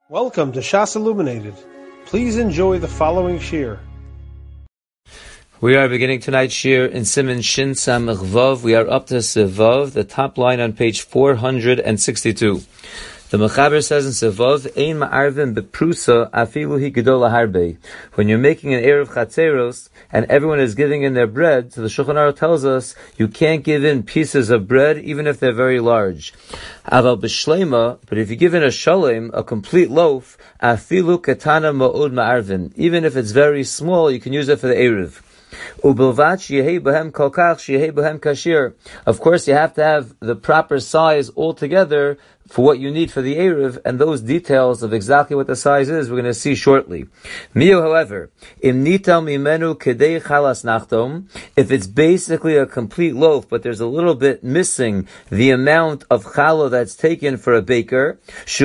Welcome to Shas Illuminated. Please enjoy the following shir. We are beginning tonight's shir in Siman Shin Samech Vav. We are up to Sevav, the top line on page 462. The Mechaber says in Sevav, Ein ma'arvin beprusa afilu hi gedola harbe. When you're making an erev chatzeros and everyone is giving in their bread, so the Shulchan Aruch tells us you can't give in pieces of bread even if they're very large. Aval b'shleima, but if you give in a shalem, a complete loaf, afilu katana ma'od ma'arvin. Even if it's very small, you can use it for the erev. Of course, you have to have the proper size altogether for what you need for the Erev, and those details of exactly what the size is, we're going to see shortly. Miu, however, if it's basically a complete loaf, but there's a little bit missing the amount of challah that's taken for a baker, that's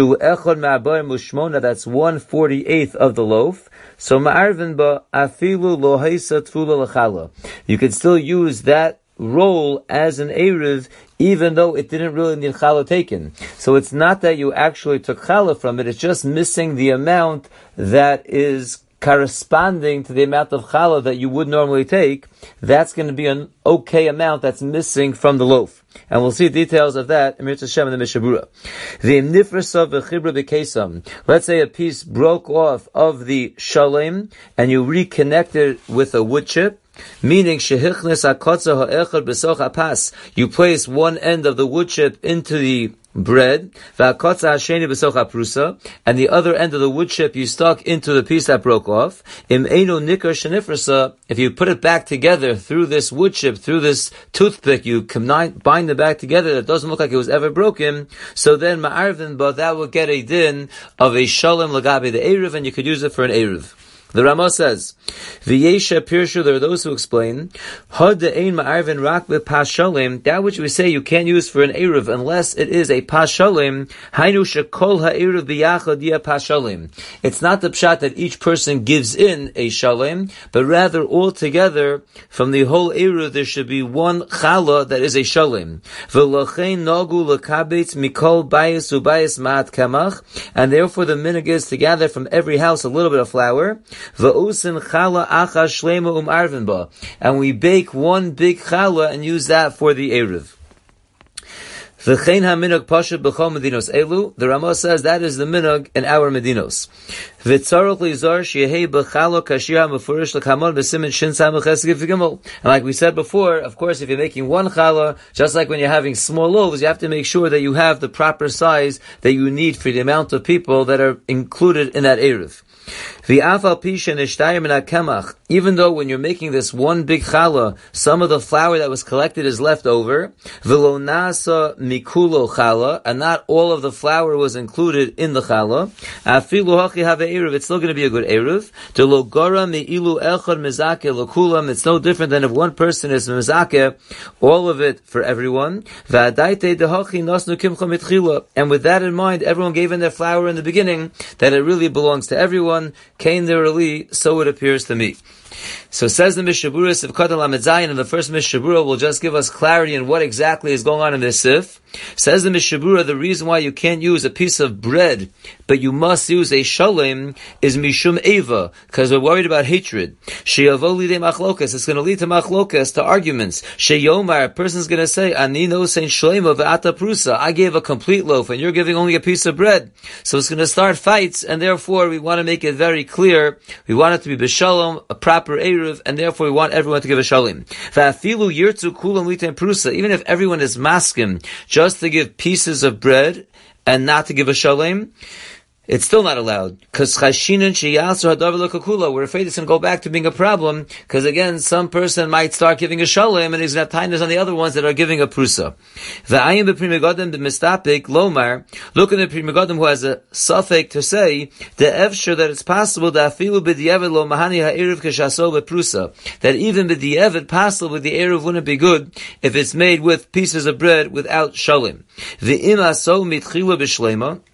1/48 of the loaf, so ma'arvin ba afilu lo haisa tfula l'challah. You can still use that roll as an erev, even though it didn't really need challah taken. So it's not that you actually took challah from it, it's just missing the amount that is corresponding to the amount of challah that you would normally take. That's going to be an okay amount that's missing from the loaf. And we'll see details of that in Mirz Hashem in the Mishabura. Let's say a piece broke off of the shalem and you reconnected it with a wood chip. Meaning, you place one end of the wood chip into the bread, and the other end of the wood chip you stuck into the piece that broke off. If you put it back together through this wood chip, through this toothpick, you bind it back together, it doesn't look like it was ever broken, so then ma'arvin, but that will get a din of a shalom lagabe the erev, and you could use it for an erev. The Ramah says, V'yesha Pirshu, there are those who explain, Had de'ein ma'arvin rak b'pashalim, that which we say you can't use for an erev unless it is a pashalim, hainu shekol ha'erev b'yachad yeh pashalim. It's not the pshat that each person gives in a shalem, but rather altogether, from the whole erev, there should be one challah that is a shalem. V'lochein nagu l'kabetz mikol bayis u'bayis ma'at kamach, and therefore the minhag is to gather from every house a little bit of flour, and we bake one big challah and use that for the erev. The Ramah says that is the minhag in our medinos. And like we said before, of course, if you're making one challah, just like when you're having small loaves, you have to make sure that you have the proper size that you need for the amount of people that are included in that erev. Even though when you're making this one big challah, some of the flour that was collected is left over, and not all of the flour was included in the challah, it's still going to be a good erev. It's no different than if one person is mizakeh, all of it for everyone. And with that in mind, everyone gave in their flour in the beginning, that it really belongs to everyone. Kain derali, so it appears to me. So says the Mishabura, Sif Katan Lamed Zayin, and the first Mishabura will just give us clarity on what exactly is going on in this Sif. Says the Mishabura, the reason why you can't use a piece of bread, but you must use a shalem, is Mishum Eva, because we're worried about hatred. Sheyavo lidei machlokas, it's going to lead to machlokas, to arguments. Sheyomar, a person's going to say, Ani no sein shlema ve'ata prusa, I gave a complete loaf, and you're giving only a piece of bread. So it's going to start fights, and therefore we want to make it very clear, we want it to be b'shalom, a proper erev, and therefore we want everyone to give a shalom. Even if everyone is maskim just to give pieces of bread and not to give a shalom, it's still not allowed. Because we're afraid it's going to go back to being a problem, because again, some person might start giving a shalom, and he's going to have tightness on the other ones that are giving a prusa. Look at the Pri Megadim who has a suffix to say, the efshar that it's possible that even b'di'evet possible with the erev wouldn't be good if it's made with pieces of bread without shalom.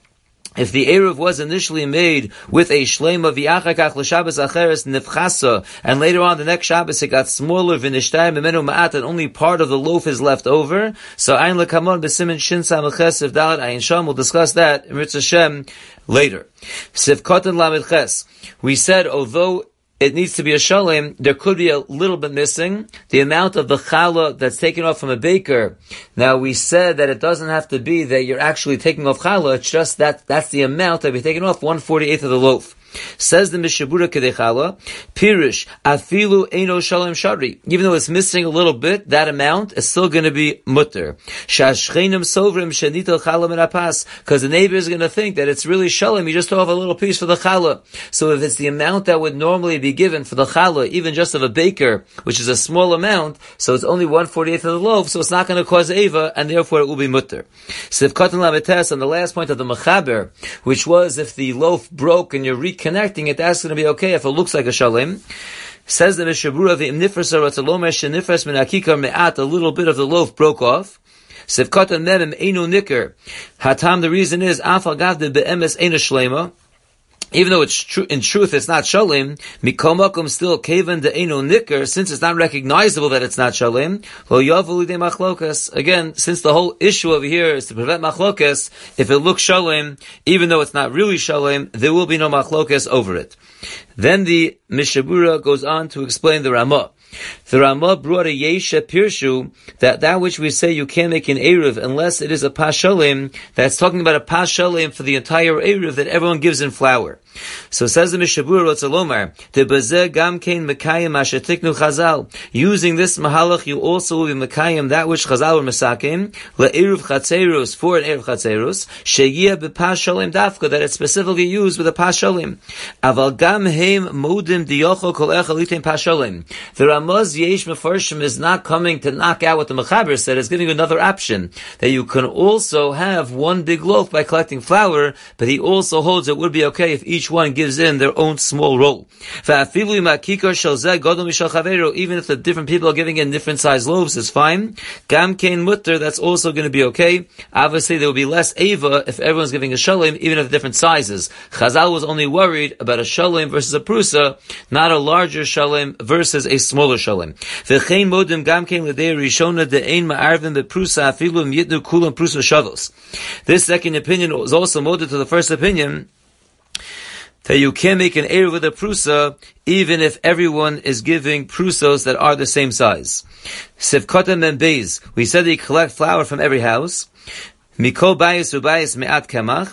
if the Eruv was initially made with a Shlema v'achakach l'Shabbos acheres nifchasa, and later on the next Shabbos it got smaller v'nishtayim mimenu ma'at, and only part of the loaf is left over, so ayin lekamon b'simin shin samel ches sif dalet ayin sham, we'll discuss that in Ritz Hashem later. Sif kotan lamed ches, we said although it needs to be a shalom, there could be a little bit missing. The amount of the challah that's taken off from a baker. Now we said that it doesn't have to be that you're actually taking off challah, it's just that's the amount that we're taking off, 1/48 of the loaf. Says the Mishabura Kedechala, Pirish, Afilu Eino Shalom Shari. Even though it's missing a little bit, that amount is still going to be mutter. Shashchenim Sovrim Shenitel Chala Merapas, because the neighbor is going to think that it's really Shalom, you just have a little piece for the challah. So if it's the amount that would normally be given for the challah, even just of a baker, which is a small amount, so it's only 1/48 of the loaf, so it's not going to cause Eva, and therefore it will be mutter. Sivkatan Lametes, on the last point of the Mechaber, which was if the loaf broke and you're reconnecting it, that's going to be okay if it looks like a shalom. Says the Mishabura, v'im nifras aratzalomer shenifras min hakikar me'at, a little bit of the loaf broke off. Sivkatan memim einu nicker. Hatam, the reason is, afal gavde be'emes einu shlema. Even though it's true, in truth it's not shalom, mikomakum still kaven de einu nicker, since it's not recognizable that it's not shalom. Lo yavu lidei machlokas. Again, since the whole issue over here is to prevent machlokas, if it looks shalom, even though it's not really shalom, there will be no machlokas over it. Then the Mishabura goes on to explain the Ramah. The Ramah brought a Yesha Pirshu, that which we say you can't make an Eruv unless it is a Pashalim, that's talking about a Pashalim for the entire Eruv that everyone gives in flour. So says the Mishabura Rotzalomar, the Bazeh Gam Kein Mekayim Ashetiknu Chazal. Using this Mahalach, you also will be Mekayim that which Chazal were Mesakim, LeEruv Chatzerus, for an Eruv Chatzerus, Sheyeh B'Pashalim Dafka, that it's specifically used with a Pashalim. Aval Gam Heim Modim Diyocho Kol Echel Litem Pashalim. The Ramaz Yesh Mefarshim is not coming to knock out what the Mechaber said, it's giving you another option, that you can also have one big loaf by collecting flour, but he also holds it would be okay if each one gives in their own small roll. Even if the different people are giving in different size loaves, is fine. Gam kein mutter, that's also going to be okay. Obviously there will be less Eva if everyone's giving a shalom, even if different sizes. Chazal was only worried about a shalom versus a prusa, not a larger shalom versus a smaller shalom. This second opinion was also molded to the first opinion, that you can make an Eruv with a prusa, even if everyone is giving prusos that are the same size. Sivkota Membeis, we said that you collect flour from every house. Mikol bayis ubayis me'at kamach.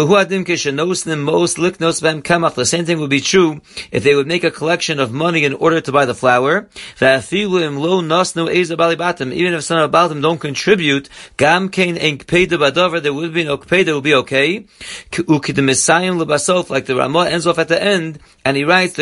The same thing would be true if they would make a collection of money in order to buy the flour. Even if some about them don't contribute, there would be no kpeda, will be okay. Like the Ramah ends off at the end, and he writes,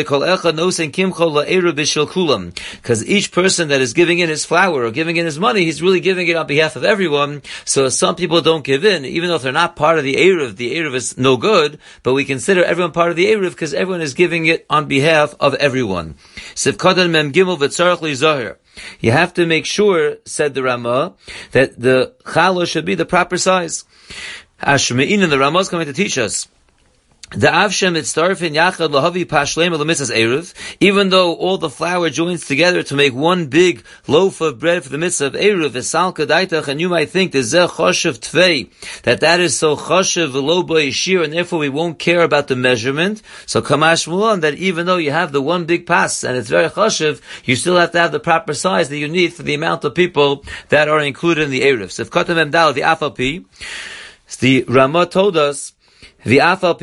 because each person that is giving in his flour or giving in his money, he's really giving it on behalf of everyone. So some people don't give in, even though if they're not part of the Eruv, the Eruv is no good, but we consider everyone part of the Eruv because everyone is giving it on behalf of everyone. Sivkadan mem gimel v'tzarech li zahir. You have to make sure, said the Ramah, that the challah should be the proper size. Ashme'in, the Ramah is coming to teach us. The avshem itztarfin yachad lahavi pashlema lemitzas eruv. Even though all the flour joins together to make one big loaf of bread for the mitzvah of eruv, v'salka daitach, and you might think the zeh choshev tvei, that is so choshev v'lo bo yishir, and therefore we won't care about the measurement. So kamash mulan, that even though you have the one big pas and it's very choshev, you still have to have the proper size that you need for the amount of people that are included in the eruv. So if katam emdal the afalpi, the Ramah told us, even though not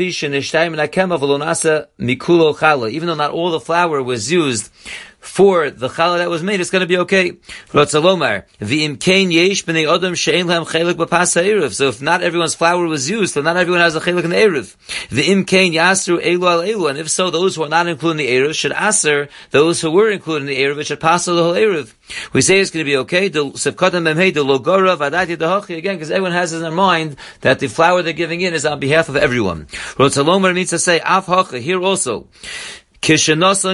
all the flour was used for the challah that was made, it's going to be okay. So if not everyone's flour was used, then not everyone has a chelik in the eruv. And if so, those who are not included in the eruv should aser those who were included in the eruv, it should pass the whole eruv. We say it's going to be okay, again, because everyone has in their mind that the flour they're giving in is on behalf of everyone. Rotzalomer means to say, here also, when each one of the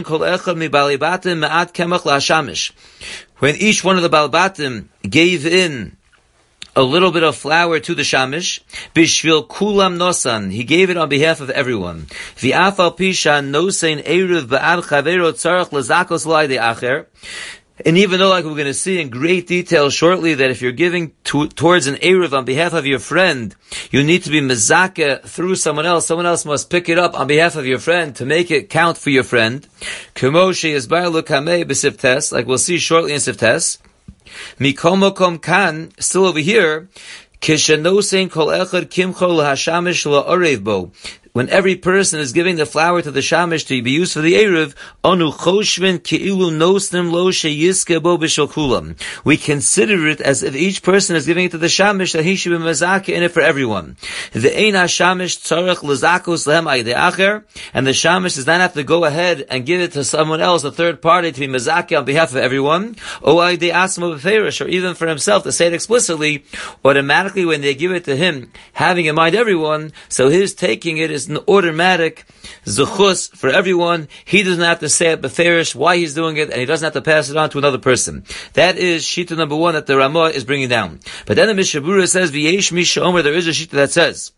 Balbatim gave in a little bit of flour to the shamish. Bishvil kulam nosan. He gave it on behalf of everyone. V'afal pishan nosein eruv ba'ad chavero tzarech lezakos l'ay de'acher. And even though, like we're going to see in great detail shortly, that if you're giving towards an eruv on behalf of your friend, you need to be mezakeh through someone else. Someone else must pick it up on behalf of your friend to make it count for your friend. Like we'll see shortly in Siftes. Mikomokom kan, still over here, kishenosein kol echad kimcho lahashamish la'orev bo. When every person is giving the flour to the shamish to be used for the eruv, anu choshvin keilu nosnim lo sheyiske bo b'shel kulam. We consider it as if each person is giving it to the shamish that he should be mezakeh in it for everyone. The ein hashamish tzarech lezakos lehem ayde acher, and the shamish does not have to go ahead and give it to someone else, a third party, to be mezakeh on behalf of everyone. O ayde asma b'ferish, or even for himself to say it explicitly. Automatically, when they give it to him, having in mind everyone, so his taking it is an automatic zuchus for everyone. He doesn't have to say it beferish why he's doing it, and he doesn't have to pass it on to another person. That is shita number one that the Ramah is bringing down. But then the Mishnah Berurah says, "V'yesh misha omer." There is a shita that says,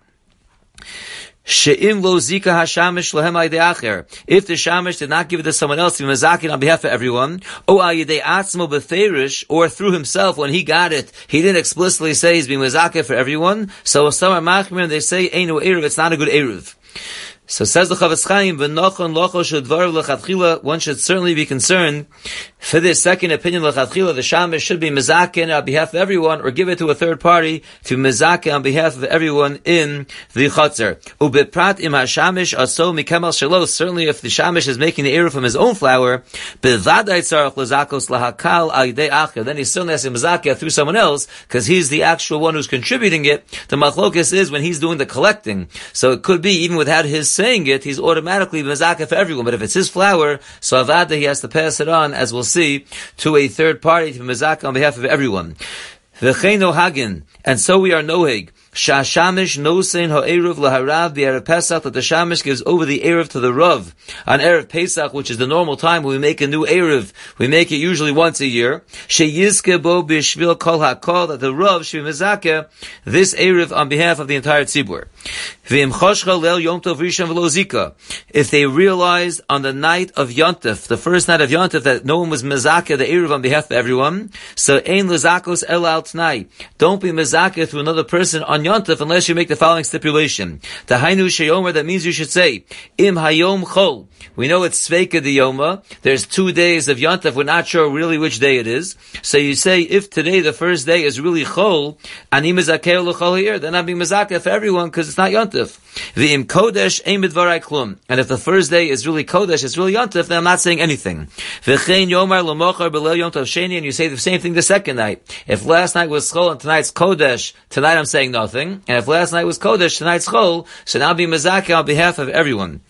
She'im lo zika hashamish lehem ayidei acher. If the shamish did not give it to someone else to be mezakeh on behalf of everyone, o ayidei atzmo beferish, or through himself when he got it, he didn't explicitly say he's being mezakeh for everyone. So some are machmir, they say einu eruv, it's not a good eruv. So says the Chavetz Chaim, v'nochon locho shedvar l'chatchila, one should certainly be concerned for this second opinion l'chatchila, the shamish should be mezakeh on behalf of everyone, or give it to a third party to mezakeh on behalf of everyone in the chotzer. Ubeprat im hashamish aso mikemal shelo, certainly if the shamish is making the eruv from his own flour, bevadai tzarech l'zakos lahakal ayidei acher, then he still has to mezakeh through someone else, because he's the actual one who's contributing it. The machlokes is when he's doing the collecting. So it could be, even without his saying it, he's automatically mezakeh for everyone. But if it's his flour, so avada, he has to pass it on, as we'll see, to a third party to be mezakeh on behalf of everyone. V'chein nohagin, and so we are noheg. Shashamish nosein ha'eruv laharav b'erev Pesach, that the shamish gives over the eruv to the rav on erev Pesach, which is the normal time when we make a new eruv. We make it usually once a year. Sheyizke bo b'shvil kol hakol, that the rav should be mezakeh this eruv on behalf of the entire tzibur. V'im choshcha leil yom tov rishon v'lo zika, if they realized on the night of Yontef, the first night of Yontef, that no one was mezakeh the eruv on behalf of everyone, so ein lezakos el al t'nai, don't be mezakeh through another person on Yontef unless you make the following stipulation. Tahainu sheyomer, that means you should say, im hayom chol. We know it's Sveika Diyoma. There's 2 days of Yontef. We're not sure really which day it is. So you say, if today the first day is really chol, ani mezakeh l'chol here, then I'm being mezakeh for everyone because it's not Yontef. V'im kodesh ein midvarai klum. And if the first day is really kodesh, it's really Yontef, then I'm not saying anything. V'chein yomar l'mochar b'leil Yom Tov sheni, and you say the same thing the second night. If last night was chol and tonight's kodesh, tonight I'm saying nothing. And if last night was kodesh, tonight's chol, so now be mezakeh on behalf of everyone.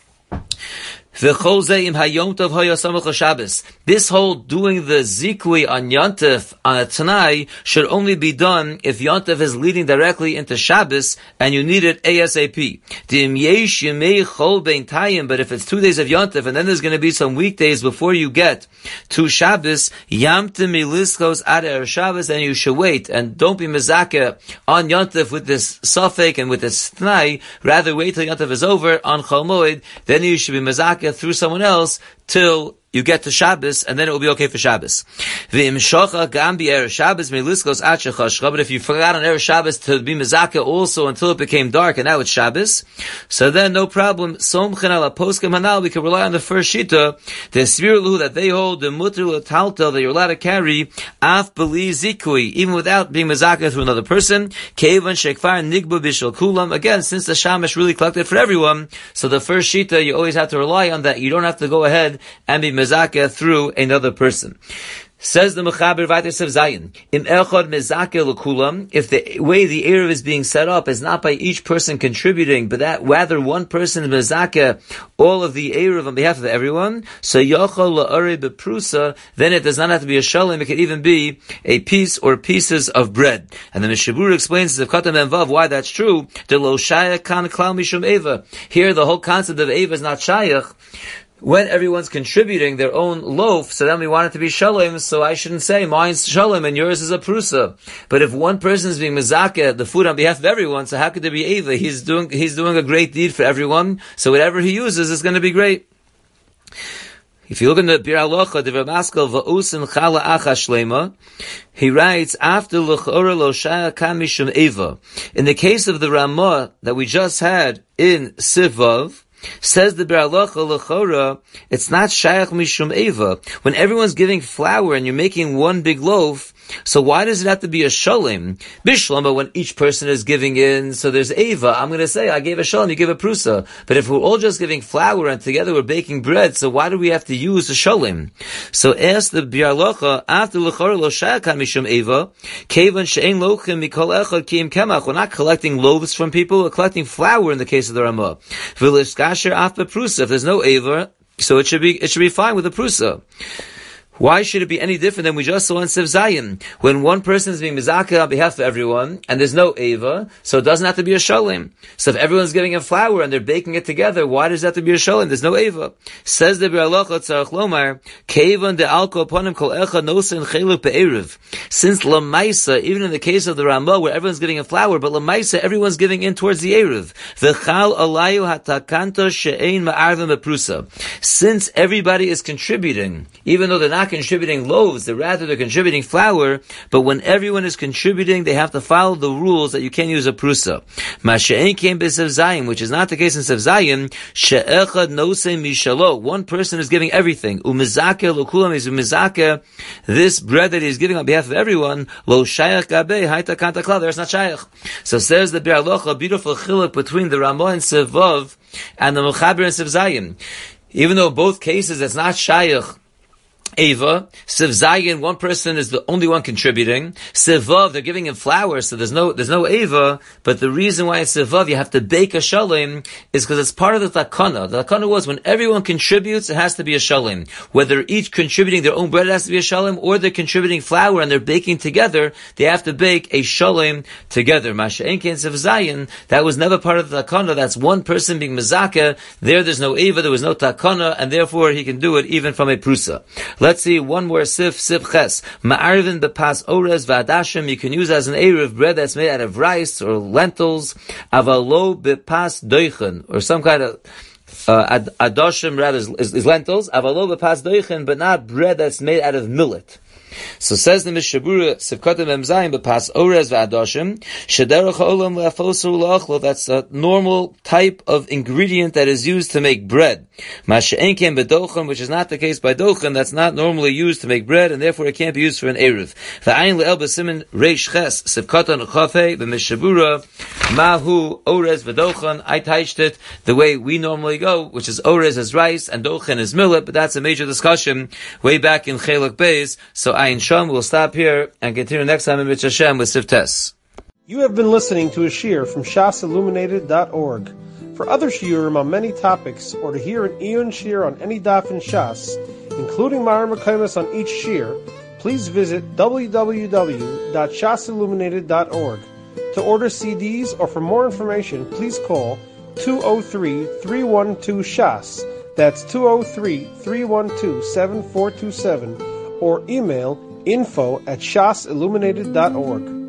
This whole doing the zikui on Yontef on a Tanai should only be done if Yontef is leading directly into Shabbos and you need it ASAP. But if it's 2 days of Yontef and then there's going to be some weekdays before you get to Shabbos, then you should wait and don't be mezakeh on Yontef with this suffix and with this Tanai. Rather wait till Yontef is over on Chol Moed, then you should be mezakeh through someone else till you get to Shabbos, and then it will be okay for Shabbos. But if you forgot on Erev Shabbos to be mezakeh also until it became dark, and now it's Shabbos, so then no problem. We can rely on the first shita, the Svirlu, that they hold the mutter l'taltel, that you're allowed to carry af b'li zikui, even without being mezakeh through another person. Kevan shekfar nigba b'shel kulam. Again, since the shamish really collected for everyone, so the first shita you always have to rely on that. You don't have to go ahead and be mezakeh through another person. Says the Mechaber Vayter Sev Zayin, Im Echad Mezakeh L'Kulam, if the way the Erev is being set up is not by each person contributing, but that rather one person is Mezakeh all of the Erev on behalf of everyone, so Yochol La'arei B'Prusa, then it does not have to be a Shalom, it could even be a piece or pieces of bread. And the Mishnah Berurah explains of Katan Ben Vav why that's true. De Lo Shayach Kan Klal Mishum Eva. Here the whole concept of Eva is not Shayach. when everyone's contributing their own loaf, so then we want it to be shalom, so I shouldn't say mine's shalom and yours is a prusa. But if one person is being mezakeh the food on behalf of everyone, so how could there be eva? He's doing a great deed for everyone, so whatever he uses is going to be great. If you look in the Bir Halacha, the Ramaskal va'usin chala acha shlema, he writes, after l'chora lo shaya kam mishum eva. In the case of the Ramah that we just had in Sivav, says the Bir Halacha l'chora, it's not shayach mishum eva. When everyone's giving flour and you're making one big loaf, so why does it have to be a shalom? Bishlama, when each person is giving in, so there's eva. I'm going to say, I gave a shalom, you give a prusa. But if we're all just giving flour and together we're baking bread, so why do we have to use a shalom? So ask the Bir Halacha, after l'chora lo shayach mishum eva, kevan she'en lochem mikol echad kiim kemach. We're not collecting loaves from people, we're collecting flour in the case of the Ramah. V'lishkasher after prusa. If there's no eva, so it should be fine with the prusa. Why should it be any different than we just saw in Siv Zayin? When one person is being mizakeh on behalf of everyone, and there's no eva, so it doesn't have to be a shalom. So if everyone's giving a flour and they're baking it together, why does that have to be a shalom? There's no eva. Says the Bir Halacha tzarach lomar, kevan de alko ponim kol echad nosen cheluk be'erev. Since lamaisa, even in the case of the Ramah, where everyone's giving a flour, but lamaisa, everyone's giving in towards the erev. V'chal alayu hatakanto she'ein ma'arvim beprusa. Since everybody is contributing, even though they're not contributing loaves, they're contributing flour, but when everyone is contributing, they have to follow the rules that you can't use a prusa. Masha'en came b'Siv Zayin, which is not the case in Siv Zayin, she'echad nosei mishalo. One person is giving everything. Umizakeh lo kulam is umizakeh. This bread that he's giving on behalf of everyone, lo shayach gabei hayta kanta klal. There's not shayach. So says the Bir Halacha, a beautiful chiluk between the Ramah and Sivav and the Mechaber and Siv Zayin. Even though in both cases it's not shayach eva, Siv Zayin, one person is the only one contributing. Sivav, they're giving him flour, so there's no eva. But the reason why it's Sivav, you have to bake a shalom, is because it's part of the takana. The takana was when everyone contributes, it has to be a shalom. Whether each contributing their own bread has to be a shalom, or they're contributing flour and they're baking together, they have to bake a shalom together. Masha'en kein Siv Zayin, that was never part of the takana. That's one person being mezakeh. There's no eva, there was no takana, and therefore he can do it even from a prusa. Let's see one more Siv Ches. Ma'arvin bepas orez v'adashim. You can use as an erev bread that's made out of rice or lentils. Avalo bepas doichen, or some kind of adashim rather is lentils. Avalo bepas doichen, but not bread that's made out of millet. So says the Mishabura, Sivkotim Emzayim, Bepas Orez V'Adoshim, Shederach Ha'olam Le'afosu L'achlo, that's a normal type of ingredient that is used to make bread. Masha'en ken B'Dochen, which is not the case by Dochen, that's not normally used to make bread, and therefore it can't be used for an Erev. V'ayin Le'el B'Simen Reish Ches, Sivkotim Chafei, the Mishabura, Mahu Orez V'Dochen, I touched it the way we normally go, which is Orez is rice, and Dochen is millet, but that's a major discussion way back in Chelak Beis, so Ayin Sham, we'll stop here and continue next time in Mitzvah Hashem with Siv Tes. You have been listening to a shiur from shasilluminated.org. For other shiurim on many topics, or to hear an Iyun shiur on any daf in Shas, including Ma'ar Mekaymas on each shiur, please visit www.shasilluminated.org. To order CDs or for more information, please call 203-312-SHAS. That's 203-312-7427. Or email info@shasilluminated.org.